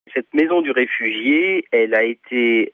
Cette maison du réfugié, elle a été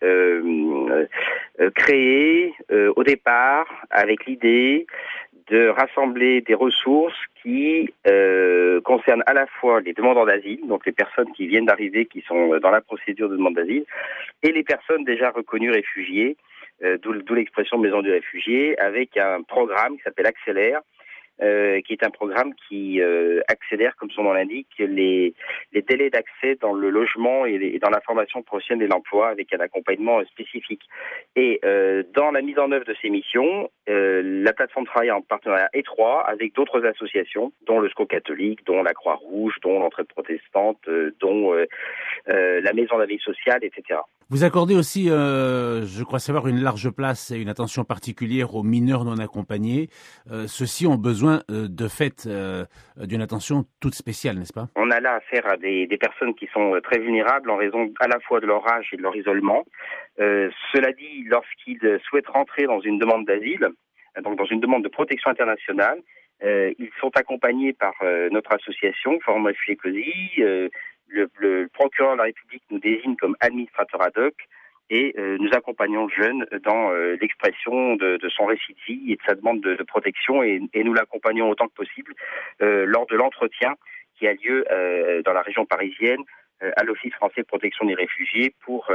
créée au départ avec l'idée de rassembler des ressources qui concernent à la fois les demandeurs d'asile, donc les personnes qui viennent d'arriver, qui sont dans la procédure de demande d'asile, et les personnes déjà reconnues réfugiés, d'où l'expression maison du réfugié, avec un programme qui s'appelle Accélère, qui est un programme qui accélère, comme son nom l'indique, les délais d'accès dans le logement et dans la formation professionnelle et l'emploi, avec un accompagnement spécifique. Et dans la mise en œuvre de ces missions, la plateforme travaille en partenariat étroit avec d'autres associations, dont le SCO catholique, dont la Croix-Rouge, dont l'Entraide protestante, dont la Maison de la vie sociale, etc. Vous accordez aussi, je crois savoir, une large place et une attention particulière aux mineurs non accompagnés. Ceux-ci ont besoin, de fait, d'une attention toute spéciale, n'est-ce pas? On a là affaire à des personnes qui sont très vulnérables en raison à la fois de leur âge et de leur isolement. Cela dit, lorsqu'ils souhaitent rentrer dans une demande d'asile, donc dans une demande de protection internationale, ils sont accompagnés par notre association, Forum Réfugiés COSI. Le procureur de la République nous désigne comme administrateur ad hoc et nous accompagnons le jeune dans l'expression de son récit de vie et de sa demande de protection et nous l'accompagnons autant que possible lors de l'entretien qui a lieu dans la région parisienne à l'Office français de protection des réfugiés pour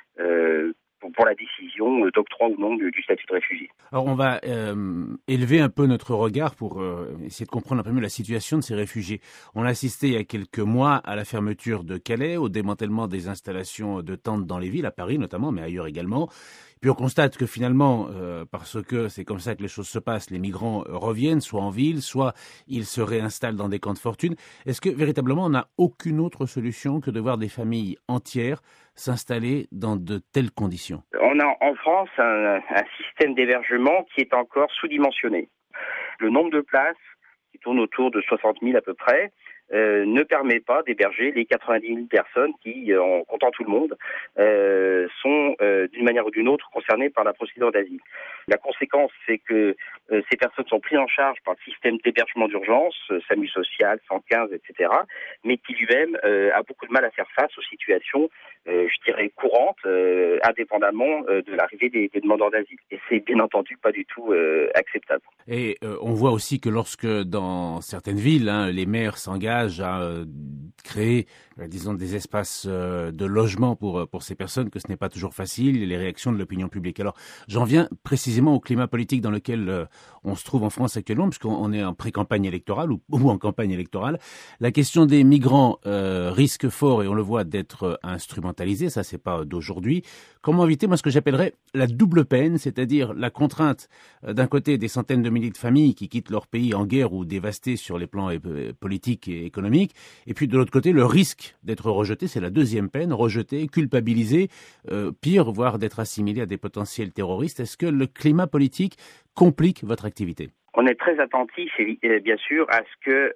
la décision d'octroi ou non du statut de réfugié. Alors on va élever un peu notre regard pour essayer de comprendre un peu mieux la situation de ces réfugiés. On a assisté il y a quelques mois à la fermeture de Calais, au démantèlement des installations de tentes dans les villes, à Paris notamment, mais ailleurs également. Puis on constate que finalement, parce que c'est comme ça que les choses se passent, les migrants reviennent soit en ville, soit ils se réinstallent dans des camps de fortune. Est-ce que véritablement on n'a aucune autre solution que de voir des familles entières s'installer dans de telles conditions? On a en France un système d'hébergement qui est encore sous-dimensionné. Le nombre de places, qui tourne autour de 60 000 à peu près, ne permet pas d'héberger les 90 000 personnes qui, en comptant tout le monde, sont d'une manière ou d'une autre concernées par la procédure d'asile. La conséquence, c'est que ces personnes sont prises en charge par le système d'hébergement d'urgence, SAMU social, 115, etc., mais qui lui-même a beaucoup de mal à faire face aux situations, je dirais, courantes, indépendamment de l'arrivée des demandeurs d'asile. Et c'est bien entendu pas du tout acceptable. Et on voit aussi que lorsque dans certaines villes, les maires s'engagent à créer, disons, des espaces de logement pour ces personnes, que ce n'est pas toujours facile, et les réactions de l'opinion publique. Alors, j'en viens précisément au climat politique dans lequel on se trouve en France actuellement, puisqu'on est en pré-campagne électorale ou en campagne électorale. La question des migrants risque fort, et on le voit, d'être instrumentalisée. Ça, c'est pas d'aujourd'hui. Comment éviter, moi, ce que j'appellerais la double peine, c'est-à-dire la contrainte, d'un côté, des centaines de milliers de familles qui quittent leur pays en guerre ou dévastées sur les plans politiques et économiques, et puis de l'autre côté, le risque d'être rejeté, c'est la deuxième peine, rejeté, culpabilisé, pire, voire d'être assimilé à des potentiels terroristes. Est-ce que le climat politique complique votre activité? On est très attentif, bien sûr, à ce que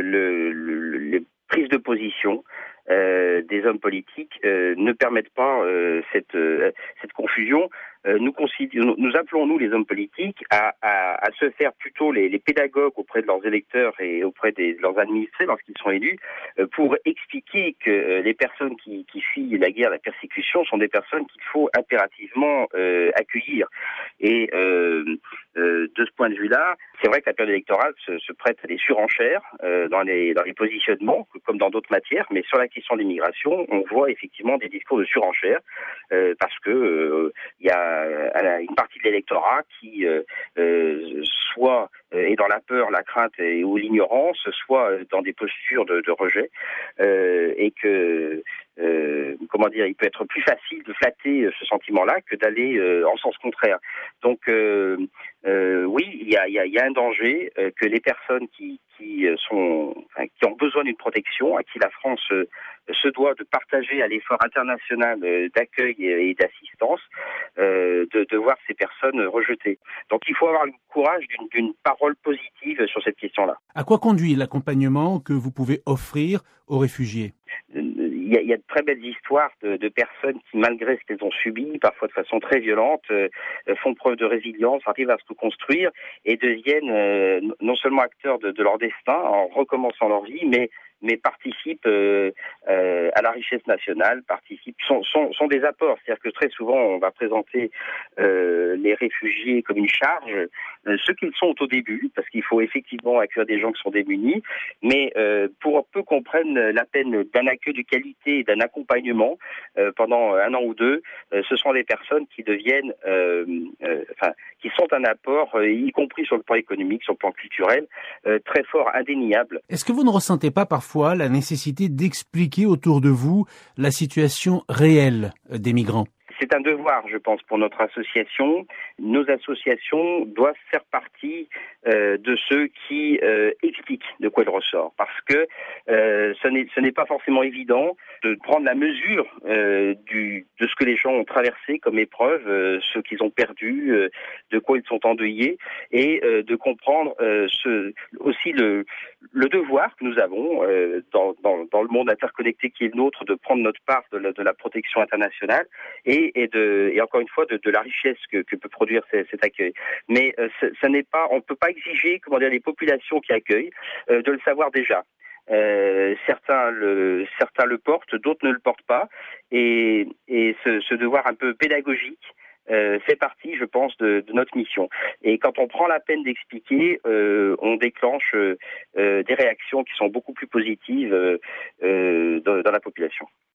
les prises de position des hommes politiques ne permettent pas cette confusion. Nous appelons, nous, les hommes politiques, à se faire plutôt les pédagogues auprès de leurs électeurs et auprès de leurs administrés lorsqu'ils sont élus, pour expliquer que les personnes qui fuient la guerre, la persécution, sont des personnes qu'il faut impérativement accueillir. Et de ce point de vue-là, c'est vrai que la période électorale se prête à des surenchères dans les positionnements, comme dans d'autres matières, mais sur la question de l'immigration, on voit effectivement des discours de surenchère, parce que il y a une partie de l'électorat qui soit est dans la peur, la crainte ou l'ignorance, soit dans des postures de rejet, et que il peut être plus facile de flatter ce sentiment-là que d'aller en sens contraire. Donc oui, il y a un danger que les personnes qui ont besoin d'une protection, à qui la France se doit de partager à l'effort international d'accueil et d'assistance, de voir ces personnes rejetées. Donc il faut avoir le courage d'une parole positive sur cette question-là. À quoi conduit l'accompagnement que vous pouvez offrir aux réfugiés? Il y a de très belles histoires de personnes qui, malgré ce qu'elles ont subi, parfois de façon très violente, font preuve de résilience, arrivent à se reconstruire et deviennent non seulement acteurs de leur destin en recommençant leur vie, mais mais participent à la richesse nationale, sont des apports. C'est-à-dire que très souvent, on va présenter les réfugiés comme une charge, ce qu'ils sont au début, parce qu'il faut effectivement accueillir des gens qui sont démunis, mais pour peu qu'on prenne la peine d'un accueil de qualité et d'un accompagnement pendant 1 an ou 2, ce sont des personnes qui deviennent, qui sont un apport, y compris sur le plan économique, sur le plan culturel, très fort, indéniable. Est-ce que vous ne ressentez pas parfois la nécessité d'expliquer autour de vous la situation réelle des migrants ? C'est un devoir, je pense, pour notre association. Nos associations doivent faire partie de ceux qui expliquent de quoi il ressort. Parce que ce n'est pas forcément évident de prendre la mesure de ce que les gens ont traversé comme épreuve, ce qu'ils ont perdu, de quoi ils sont endeuillés, et de comprendre aussi le devoir que nous avons dans le monde interconnecté qui est le nôtre, de prendre notre part de la protection internationale et encore une fois de la richesse que peut produire cet accueil. Mais ça n'est pas, on ne peut pas exiger, les populations qui accueillent de le savoir déjà. Certains le portent, d'autres ne le portent pas, et ce devoir un peu pédagogique fait partie, je pense, de notre mission. Et quand on prend la peine d'expliquer, on déclenche des réactions qui sont beaucoup plus positives dans la population.